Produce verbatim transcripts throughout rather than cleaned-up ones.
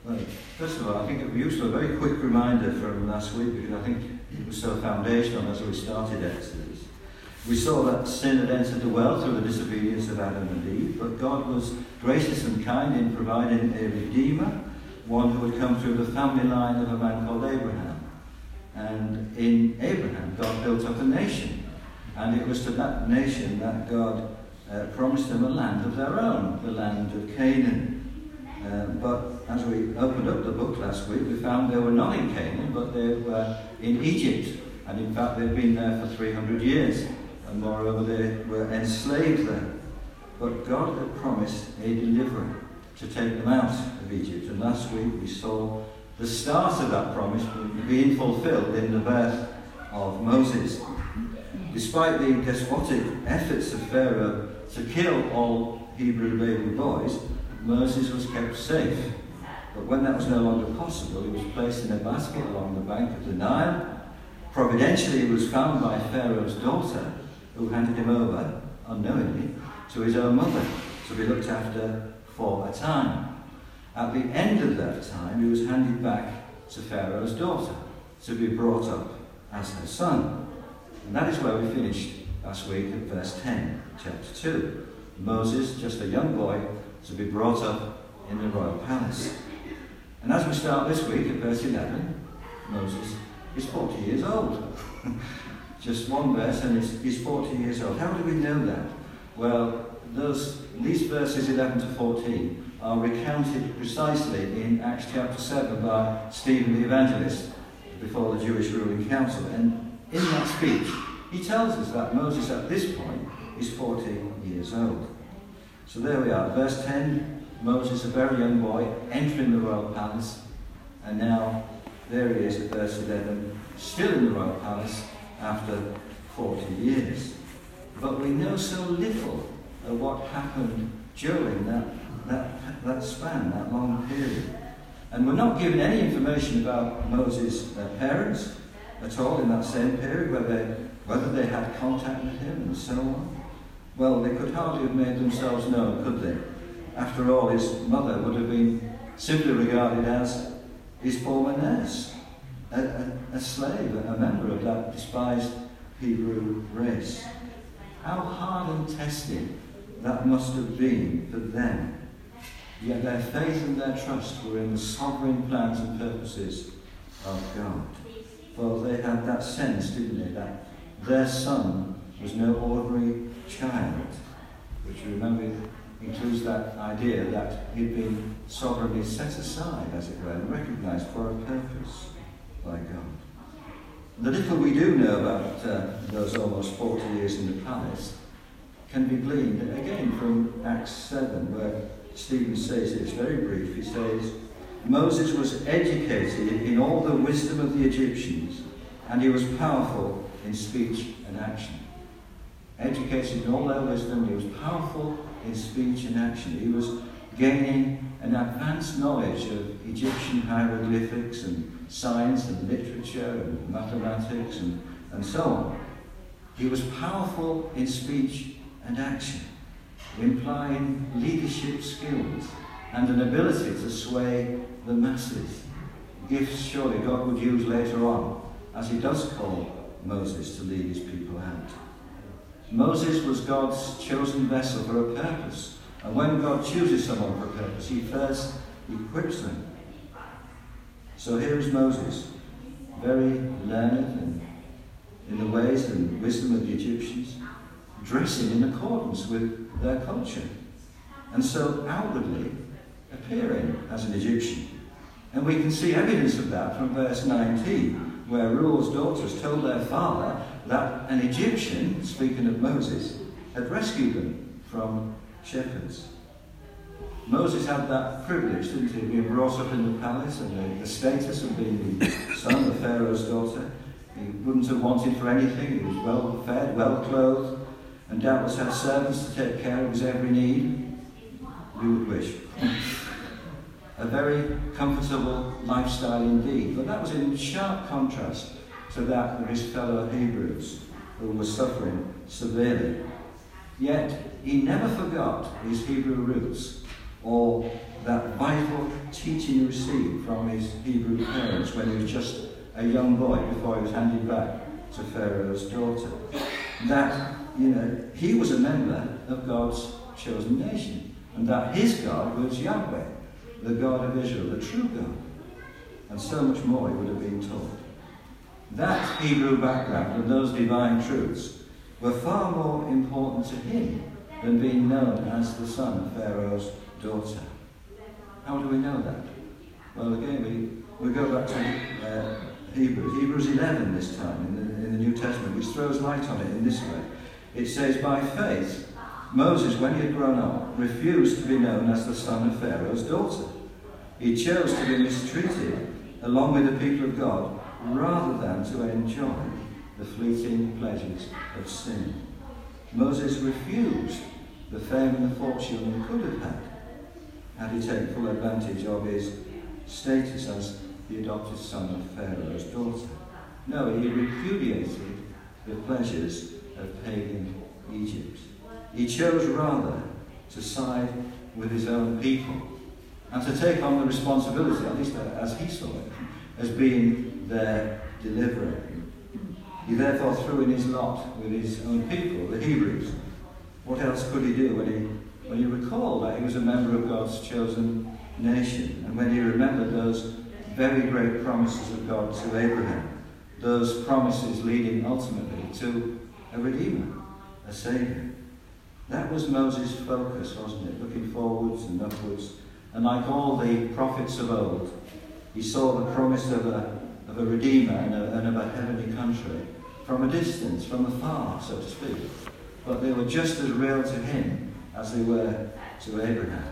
Well, first of all, I think it would be useful, a very quick reminder from last week, because I think it was so foundational as we started Exodus. We saw that sin had entered the world through the disobedience of Adam and Eve, but God was gracious and kind in providing a Redeemer, one who would come through the family line of a man called Abraham. And in Abraham, God built up a nation. And it was to that nation that God uh, promised them a land of their own, the land of Canaan. Uh, but as we opened up the book last week, we found they were not in Canaan, but they were in Egypt. And in fact, they'd been there for three hundred years. And moreover, they were enslaved there. But God had promised a deliverer to take them out of Egypt. And last week we saw the start of that promise being fulfilled in the birth of Moses. Despite the despotic efforts of Pharaoh to kill all Hebrew baby boys, Moses was kept safe. But when that was no longer possible, he was placed in a basket along the bank of the Nile. Providentially, he was found by Pharaoh's daughter, who handed him over, unknowingly, to his own mother to be looked after for a time. At the end of that time, he was handed back to Pharaoh's daughter to be brought up as her son. And that is where we finished last week at verse ten, chapter two. Moses, just a young boy, to be brought up in the royal palace. And as we start this week at verse eleven, Moses is forty years old. Just one verse and he's, he's forty years old. How do we know that? Well, those these verses eleven to fourteen are recounted precisely in Acts chapter seven by Stephen the Evangelist before the Jewish ruling council. And in that speech, he tells us that Moses at this point is forty years old. So there we are, verse ten, Moses, a very young boy, entering the royal palace, and now there he is at verse eleven, still in the royal palace after forty years. But we know so little of what happened during that, that, that span, that long period. And we're not given any information about Moses' uh, parents at all in that same period, whether, whether they had contact with him and so on. Well, they could hardly have made themselves known, could they? After all, his mother would have been simply regarded as his former nurse, a, a, a slave, a member of that despised Hebrew race. How hard and testing that must have been for them. Yet their faith and their trust were in the sovereign plans and purposes of God. For they had that sense, didn't they, that their son was no ordinary child, which, remember, includes that idea that he'd been sovereignly set aside, as it were, and recognised for a purpose by God. The little we do know about uh, those almost forty years in the palace can be gleaned, again, from Acts seven, where Stephen says this, very brief. He says, Moses was educated in all the wisdom of the Egyptians, and he was powerful in speech and action. Educated in all their wisdom, he was powerful in speech and action. He was gaining an advanced knowledge of Egyptian hieroglyphics and science and literature and mathematics and, and so on. He was powerful in speech and action, implying leadership skills and an ability to sway the masses. Gifts surely God would use later on, as he does call Moses to lead his people out. Moses was God's chosen vessel for a purpose. And when God chooses someone for a purpose, he first equips them. So here is Moses, very learned and in the ways and wisdom of the Egyptians, dressing in accordance with their culture. And so outwardly appearing as an Egyptian. And we can see evidence of that from verse nineteen, where Reuel's daughters told their father that an Egyptian, speaking of Moses, had rescued them from shepherds. Moses had that privilege, didn't he, being brought up in the palace and the, the status of being the son of Pharaoh's daughter. He wouldn't have wanted for anything. He was well fed, well clothed, and doubtless had servants to take care of his every need. We would wish. A very comfortable lifestyle indeed. But that was in sharp contrast to that of his fellow Hebrews, who were suffering severely. Yet he never forgot his Hebrew roots, or that vital teaching he received from his Hebrew parents when he was just a young boy before he was handed back to Pharaoh's daughter. That, you know, he was a member of God's chosen nation, and that his God was Yahweh, the God of Israel, the true God. And so much more he would have been taught. That Hebrew background and those divine truths were far more important to him than being known as the son of Pharaoh's daughter. How do we know that? Well, again, we, we go back to uh, Hebrews, Hebrews eleven this time in the, in the New Testament, which throws light on it in this way. It says, by faith, Moses, when he had grown up, refused to be known as the son of Pharaoh's daughter. He chose to be mistreated along with the people of God rather than to enjoy the fleeting pleasures of sin. Moses refused the fame and the fortune he could have had had he taken full advantage of his status as the adopted son of Pharaoh's daughter. No, he repudiated the pleasures of pagan Egypt. He chose rather to side with his own people and to take on the responsibility, at least as he saw it, as being their deliverer. He therefore threw in his lot with his own people, the Hebrews. What else could he do when he, when he recalled that he was a member of God's chosen nation, and when he remembered those very great promises of God to Abraham, those promises leading ultimately to a Redeemer, a Saviour? That was Moses' focus, wasn't it? Looking forwards and upwards. And like all the prophets of old, he saw the promise of a, of a Redeemer and, a, and of a heavenly country from a distance, from afar, so to speak. But they were just as real to him as they were to Abraham.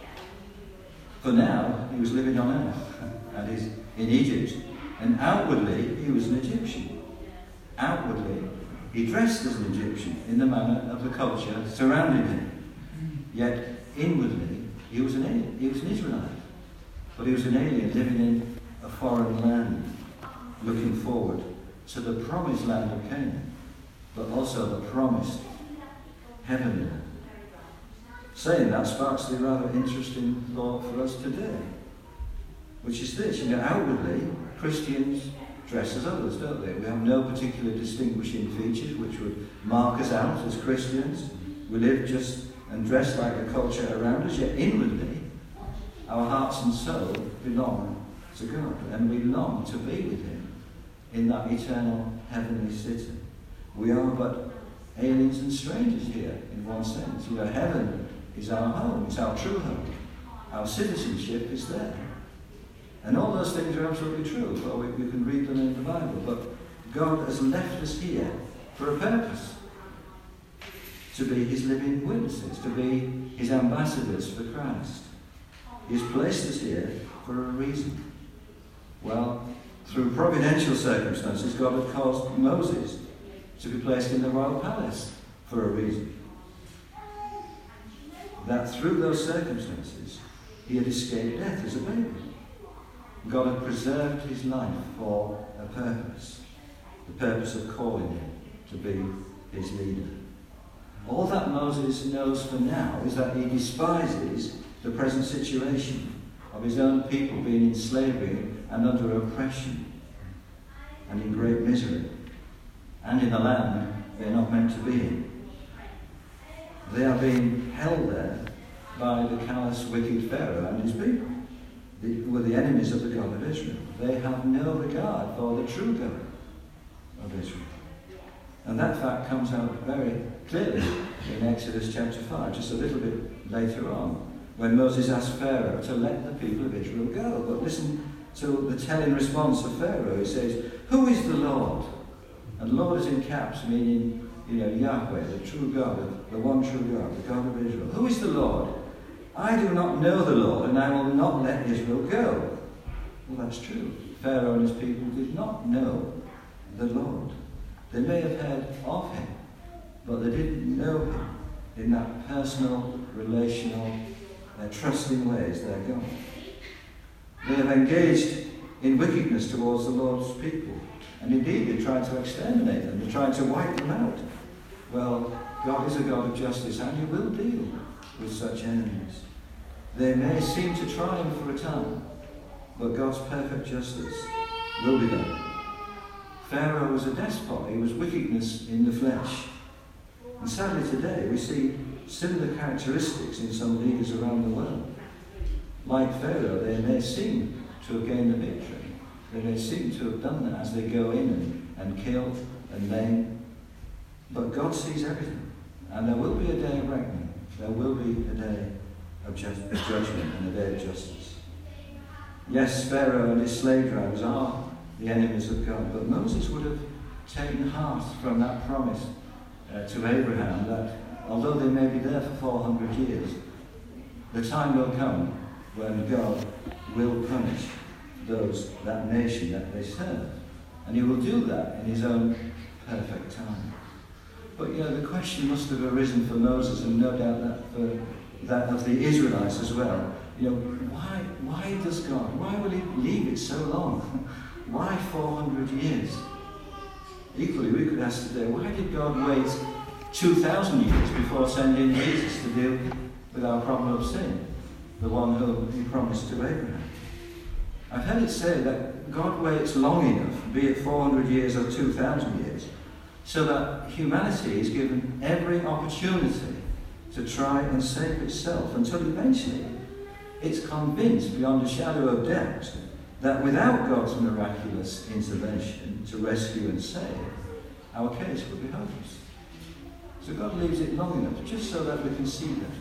For now, he was living on earth, and he's in Egypt. And outwardly, he was an Egyptian. Outwardly, he dressed as an Egyptian in the manner of the culture surrounding him. Yet, inwardly, he was an alien. He was an Israelite. But he was an alien living in a foreign land, looking forward to the promised land of Canaan, but also the promised heavenly land. Saying that sparks the rather interesting thought for us today, which is this: you know, outwardly, Christians dress as others, don't they? We have no particular distinguishing features which would mark us out as Christians. We live just and dress like the culture around us, yet inwardly, our hearts and soul belong to God, and we long to be with him in that eternal heavenly city. We are but aliens and strangers here, in one sense. You know, heaven is our home, it's our true home. Our citizenship is there. And all those things are absolutely true. Well, we, we can read them in the Bible, but God has left us here for a purpose. To be his living witnesses, to be his ambassadors for Christ. He's placed us here for a reason. Well, through providential circumstances, God had caused Moses to be placed in the royal palace for a reason. That through those circumstances, he had escaped death as a baby. God had preserved his life for a purpose, the purpose of calling him to be his leader. All that Moses knows for now is that he despises the present situation of his own people being in slavery and under oppression and in great misery, and in a land they're not meant to be in. They are being held there by the callous, wicked Pharaoh and his people, the, who are the enemies of the God of Israel. They have no regard for the true God of Israel. And that fact comes out very clearly in Exodus chapter five, just a little bit later on, when Moses asked Pharaoh to let the people of Israel go. But listen to the telling response of Pharaoh. He says, "Who is the Lord?" And Lord is in caps, meaning, you know, Yahweh, the true God, the one true God, the God of Israel. Who is the Lord? I do not know the Lord, and I will not let Israel go. Well, that's true. Pharaoh and his people did not know the Lord. They may have heard of him, but they didn't know him in that personal, relational, uh, trusting ways they're God. They have engaged in wickedness towards the Lord's people, and indeed they tried to exterminate them, they tried to wipe them out. Well, God is a God of justice, and he will deal with such enemies. They may seem to triumph for a time, but God's perfect justice will be done. Pharaoh was a despot. He was wickedness in the flesh. And sadly today we see similar characteristics in some leaders around the world. Like Pharaoh, they may seem to have gained the victory. They may seem to have done that as they go in and, and kill and maim. But God sees everything. And there will be a day of reckoning. There will be a day of ju- judgment and a day of justice. Yes, Pharaoh and his slave drivers are the enemies of God. But Moses would have taken heart from that promise uh, to Abraham that although they may be there for four hundred years, the time will come when God will punish those, that nation that they serve. And he will do that in his own perfect time. But you know, the question must have arisen for Moses, and no doubt that for that of the Israelites as well. You know, why why does God, why will he leave it so long? Why four hundred years? Equally, we could ask today, why did God wait two thousand years before sending Jesus to deal with our problem of sin, the one whom he promised to Abraham? I've heard it said that God waits long enough, be it four hundred years or two thousand years, so that humanity is given every opportunity to try and save itself, until eventually it's convinced beyond a shadow of doubt that without God's miraculous intervention to rescue and save, our case would be hopeless. So God leaves it long enough just so that we can see that.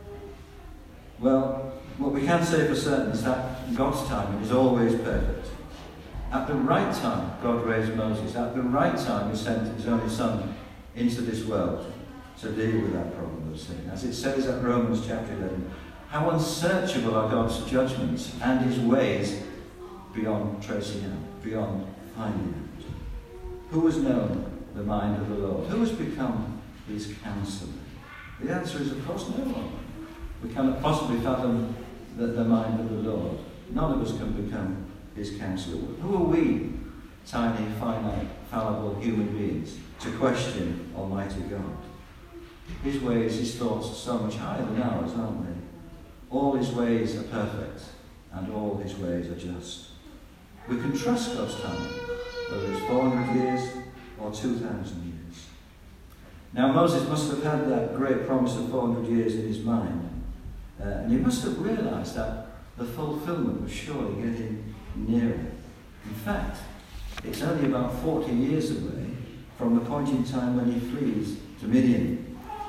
Well, what we can say for certain is that God's timing is always perfect. At the right time, God raised Moses. At the right time, he sent his only son into this world to deal with that problem of sin. As it says at Romans chapter eleven, how unsearchable are God's judgments and his ways beyond tracing out, beyond finding out. Who has known the mind of the Lord? Who has become his counselor? The answer is, of course, no one. We cannot possibly fathom the, the mind of the Lord. None of us can become his counselor. Who are we, tiny, finite, fallible human beings, to question Almighty God? His ways, his thoughts are so much higher than ours, aren't they? All his ways are perfect, and all his ways are just. We can trust God's timing, whether it's four hundred years or two thousand years. Now Moses must have had that great promise of four hundred years in his mind, uh, and he must have realised that the fulfilment was surely getting nearer. In fact, it's only about forty years away from the point in time when he flees to Midian.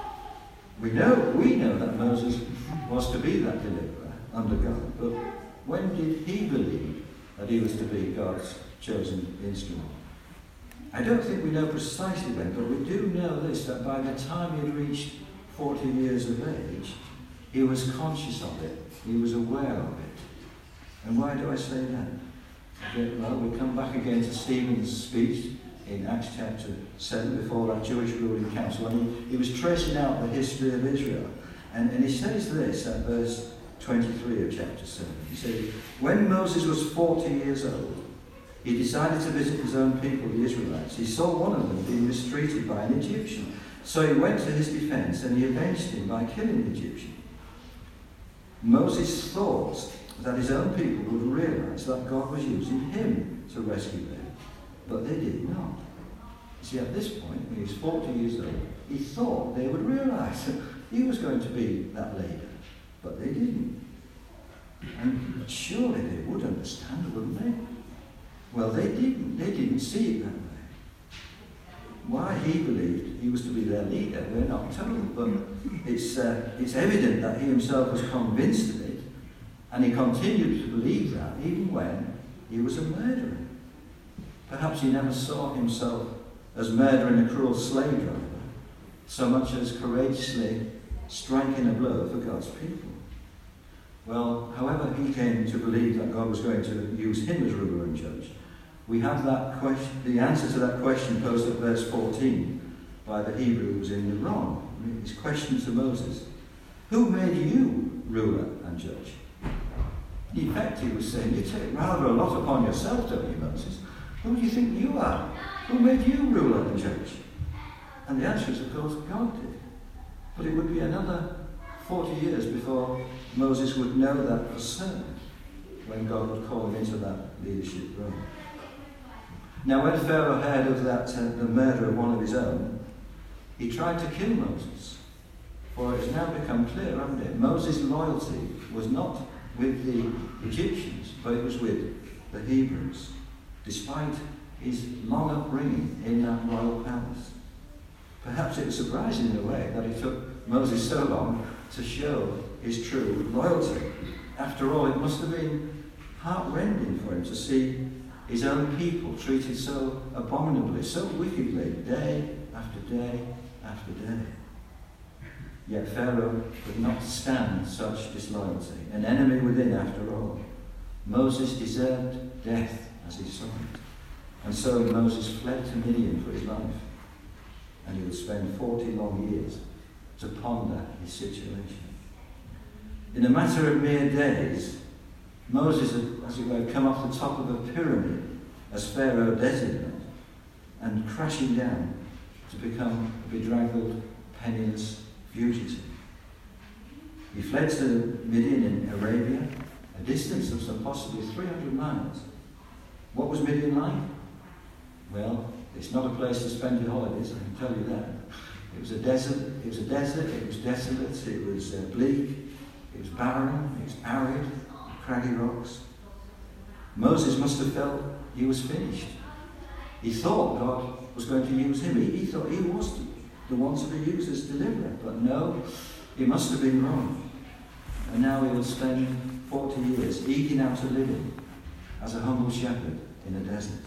We know, we know that Moses was to be that deliverer under God, but when did he believe that he was to be God's chosen instrument? I don't think we know precisely when, but we do know this, that by the time he had reached forty years of age, he was conscious of it, he was aware of it. And why do I say that? Well, we come back again to Stephen's speech in Acts chapter seven, before that Jewish ruling council, and he, he was tracing out the history of Israel. And, and he says this at verse twenty-three of chapter seven. He says, when Moses was forty years old, he decided to visit his own people, the Israelites. He saw one of them being mistreated by an Egyptian. So he went to his defense and he avenged him by killing the Egyptian. Moses thought that his own people would realize that God was using him to rescue them. But they did not. See, at this point, when he was forty years old, he thought they would realize that he was going to be that leader. But they didn't. And surely they would understand, wouldn't they? Well, they didn't. They didn't see it that way. Why he believed he was to be their leader, we're not told. But it's, uh, it's evident that he himself was convinced of it, and he continued to believe that even when he was a murderer. Perhaps he never saw himself as murdering a cruel slave driver, so much as courageously striking a blow for God's people. Well, however he came to believe that God was going to use him as ruler and judge, we have that question, the answer to that question posed at verse fourteen by the Hebrew who was in the wrong. His question to Moses, who made you ruler and judge? In effect, he was saying, you take rather a lot upon yourself, don't you, Moses? Who do you think you are? Who made you ruler and judge? And the answer is, of course, God did. But it would be another forty years before Moses would know that for certain when God would call him into that leadership role. Now, when Pharaoh heard of that, uh, the murder of one of his own, he tried to kill Moses. For it has now become clear, hasn't it? Moses' loyalty was not with the Egyptians, but it was with the Hebrews, despite his long upbringing in that royal palace. Perhaps it was surprising in a way that it took Moses so long to show his true loyalty. After all, it must have been heart-rending for him to see his own people treated so abominably, so wickedly, day after day after day. Yet Pharaoh could not stand such disloyalty, an enemy within after all. Moses deserved death as he saw it. And so Moses fled to Midian for his life. And he would spend forty long years to ponder his situation. In a matter of mere days, Moses had, as it were, come off the top of a pyramid, as Pharaoh designated, and crashing down to become a bedraggled, penniless fugitive. He fled to Midian in Arabia, a distance of some possibly three hundred miles. What was Midian like? Well, it's not a place to spend your holidays, I can tell you that. It was a desert, it was a desert, it was desolate, it was uh, bleak, it was barren, it was arid, craggy rocks. Moses must have felt he was finished. He thought God was going to use him. He, he thought he was the one to be used as deliverer. But no, he must have been wrong. And now he will spend forty years eking out a living as a humble shepherd in a desert.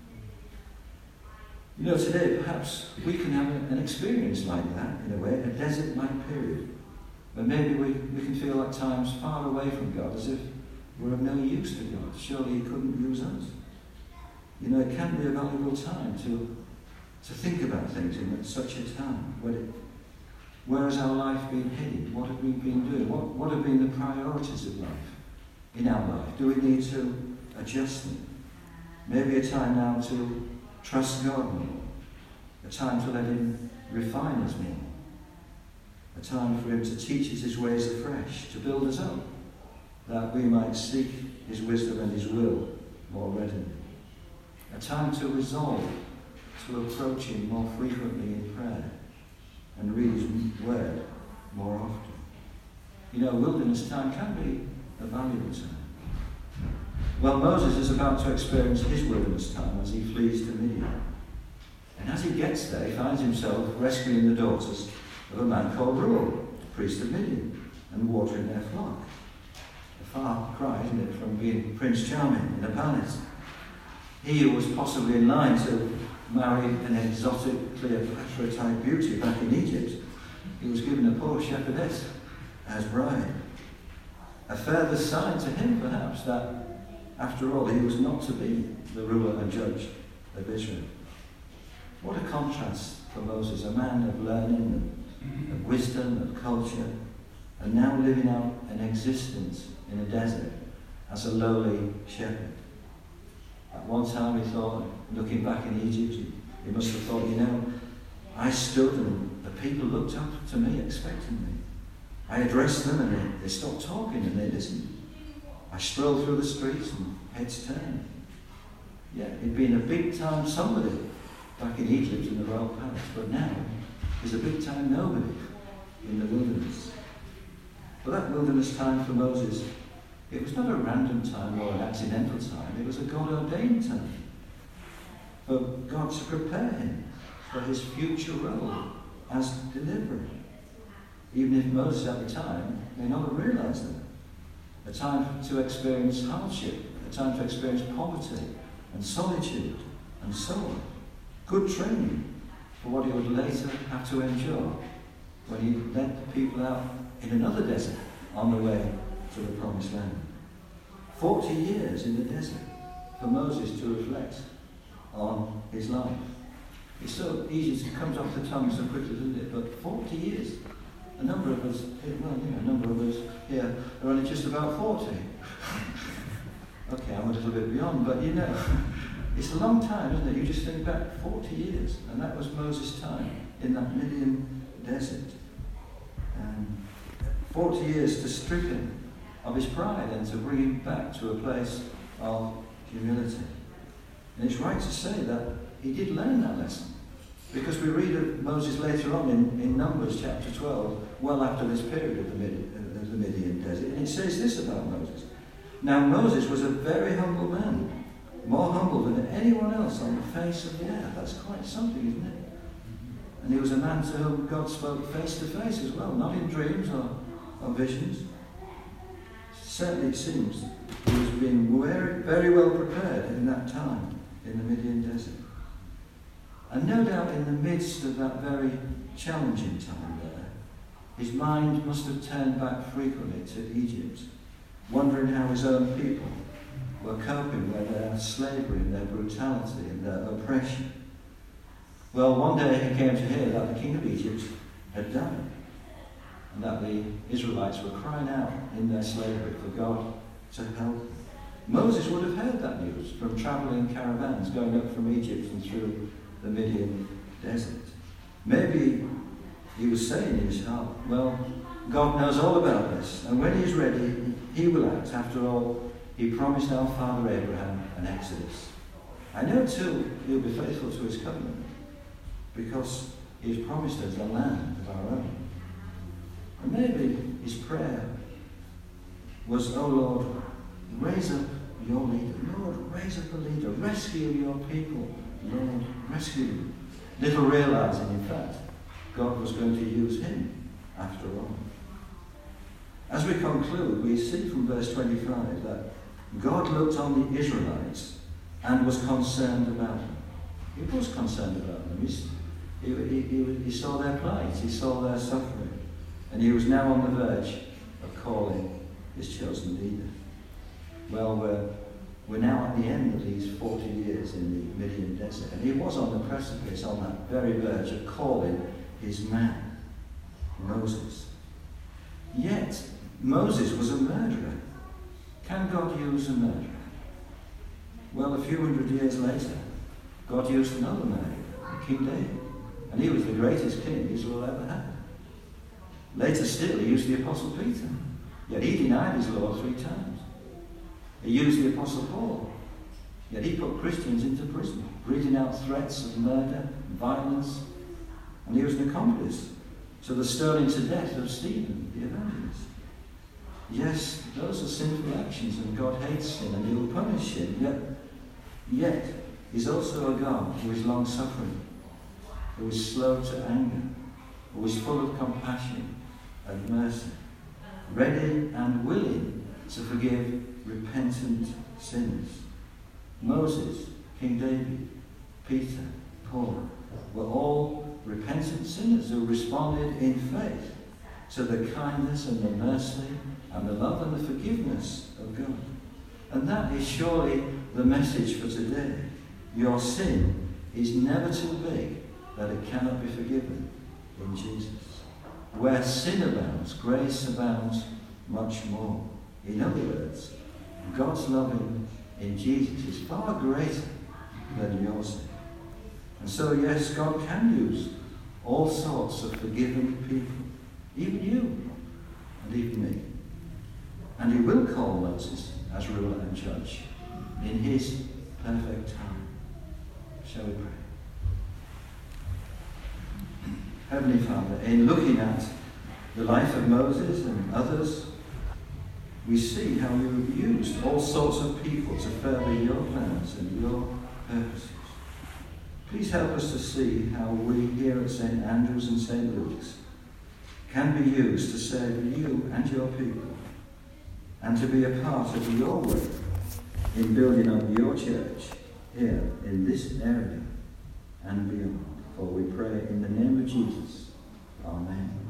You know, today perhaps we can have an experience like that, in a way, a desert-like period, where maybe we, we can feel at times far away from God, as if we're of no use to God. Surely he couldn't use us. You know, it can be a valuable time to, to think about things in such a time. Where, it, where has our life been headed? What have we been doing? What, what have been the priorities of life in our life? Do we need to adjust them? Maybe a time now to trust God more. A time to let him refine us more. A time for him to teach us his ways afresh, to build us up, that we might seek his wisdom and his will more readily. A time to resolve to approach him more frequently in prayer and read his word more often. You know, wilderness time can be a valuable time. Well, Moses is about to experience his wilderness time as he flees to Midian. And as he gets there, he finds himself rescuing the daughters of a man called Reuel, the priest of Midian, and watering their flock. A far cry, isn't it, from being Prince Charming in a palace. He who was possibly in line to marry an exotic Cleopatra-type beauty back in Egypt, he was given a poor shepherdess as bride. A further sign to him, perhaps, that after all, he was not to be the ruler and judge of Israel. What a contrast for Moses, a man of learning, and of wisdom, of culture, and now living out an existence in a desert as a lowly shepherd. At one time he thought, looking back in Egypt, he must have thought, you know, I stood and the people looked up to me, expecting me. I addressed them and they, they stopped talking and they listened. I strolled through the streets and heads turned. Yeah, he'd been a big-time somebody back in Egypt in the royal palace, but now he's a big-time nobody in the wilderness. But that wilderness time for Moses, it was not a random time or an accidental time, it was a God-ordained time for God to prepare him for his future role as deliverer. Even if Moses at the time may not have realized that. A time to experience hardship, a time to experience poverty and solitude and so on. Good training for what he would later have to endure when he led the people out in another desert on the way to the promised land. Forty years in the desert for Moses to reflect on his life. It's so easy, it comes off the tongue so quickly, isn't it? But forty years. A number of us, well, you know, a number of us here are only just about forty. Okay, I'm a little bit beyond, but you know, it's a long time, isn't it? You just think back forty years, and that was Moses' time in that Midian desert. And forty years to strip him of his pride and to bring him back to a place of humility. And it's right to say that he did learn that lesson, because we read of Moses later on in, in Numbers chapter twelve, well after this period of the, Mid, of the Midian desert, and it says this about Moses. Now Moses was a very humble man, more humble than anyone else on the face of the earth. That's quite something, isn't it? And he was a man to whom God spoke face to face as well, not in dreams or, or visions. Certainly it seems he was being very, very well prepared in that time in the Midian desert. And no doubt in the midst of that very challenging time there, his mind must have turned back frequently to Egypt, wondering how his own people were coping with their slavery and their brutality and their oppression. Well, one day he came to hear that the king of Egypt had died, and that the Israelites were crying out in their slavery for God to help them. Moses would have heard that news from travelling caravans going up from Egypt and through the Midian desert. Maybe he was saying in his heart, well, God knows all about this, and when he's ready, he will act. After all, he promised our father Abraham an Exodus. I know too he'll be faithful to his covenant, because he has promised us a land of our own. And maybe his prayer was, oh Lord, raise up your leader. Lord, raise up a leader. Rescue your people. Lord, rescue them. Little realizing, in fact, God was going to use him after all. As we conclude, we see from verse twenty-five that God looked on the Israelites and was concerned about them. He was concerned about them. He's, he, he, he, he saw their plight. He saw their suffering. And he was now on the verge of calling his chosen leader. Well, we're, we're now at the end of these forty years in the Midian desert. And he was on the precipice, on that very verge of calling his man, Moses. Yet, Moses was a murderer. Can God use a murderer? Well, a few hundred years later, God used another man, King David. And he was the greatest king Israel ever had. Later still, he used the Apostle Peter. Yet he denied his Lord three times. He used the Apostle Paul. Yet he put Christians into prison, breathing out threats of murder, violence. And he was an accomplice to the stoning to death of Stephen, the evangelist. Yes, those are sinful actions, and God hates sin, and he will punish sin. Yet, yet he's also a God who is long-suffering, who is slow to anger, who is full of compassion and mercy, ready and willing to forgive repentant sinners. Moses, King David, Peter, Paul were all repentant sinners who responded in faith to the kindness and the mercy and the love and the forgiveness of God. And that is surely the message for today. Your sin is never too big that it cannot be forgiven in Jesus. Where sin abounds, grace abounds much more. In other words, God's love in, in Jesus is far greater than your sin. And so, yes, God can use all sorts of forgiven people, even you and even me. And he will call Moses as ruler and judge in his perfect time. Shall we pray? Heavenly Father, in looking at the life of Moses and others, we see how you have used all sorts of people to further your plans and your purposes. Please help us to see how we here at Saint Andrews and Saint Luke's can be used to serve you and your people, and to be a part of your work in building up your church here in this area and beyond. For we pray in the name of Jesus. Amen.